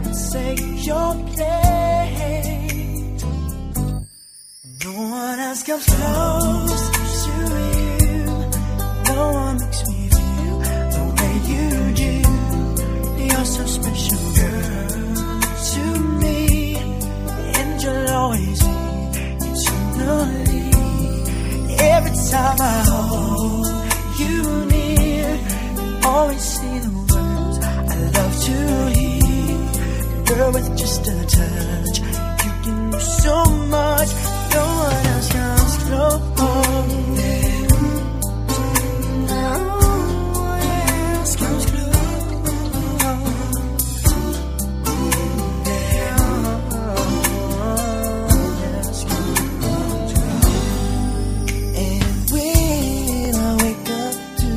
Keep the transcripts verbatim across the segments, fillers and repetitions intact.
and say your place. No one else comes close to you. No one makes me feel the way you do. You're so special, girl, to me, and you'll always be eternally. Every time I hold you near, always see the words I love to hear. Girl, with just a touch, you can do so much. No one else comes close. No one else comes close. And when I wake up to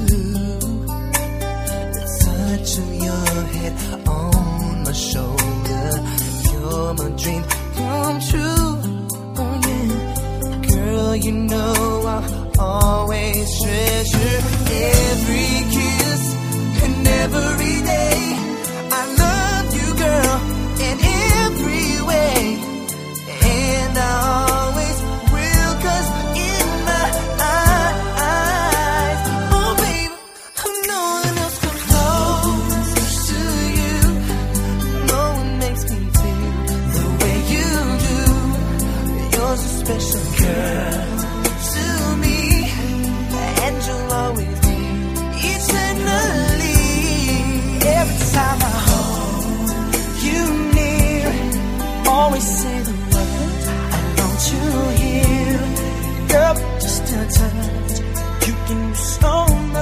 the touch of your head on my shoulder, you're my dream come true. Oh yeah, girl, you know I'll always treasure every kiss and every day. I love you, girl, in every way, and I always will, 'cause in my eyes, oh baby, no one else comes close to you. No one makes me feel the way you do. You're so special, girl, to me, and you'll always be eternally. Every time I hold you near, always say the words I long to hear. Girl, just a touch, you can do so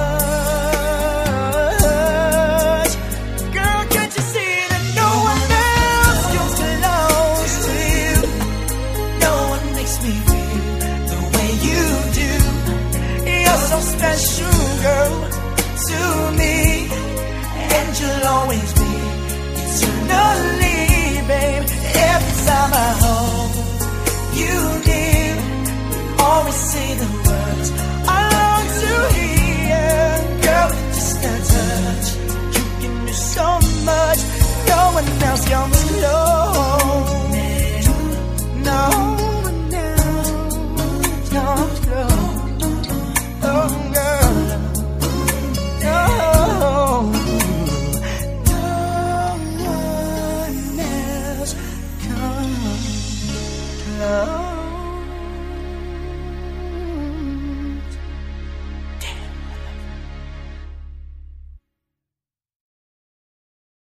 much. Girl, can't you see that no one else comes close to you? No one makes me feel the way you do. You're so special, girl, to me, and you'll always be eternally, babe. Every time I hold you near, always say the words I long to hear. Girl, just a touch, you can do so much. No one else comes close. No one else comes close. Oh, girl, no, no one else comes close.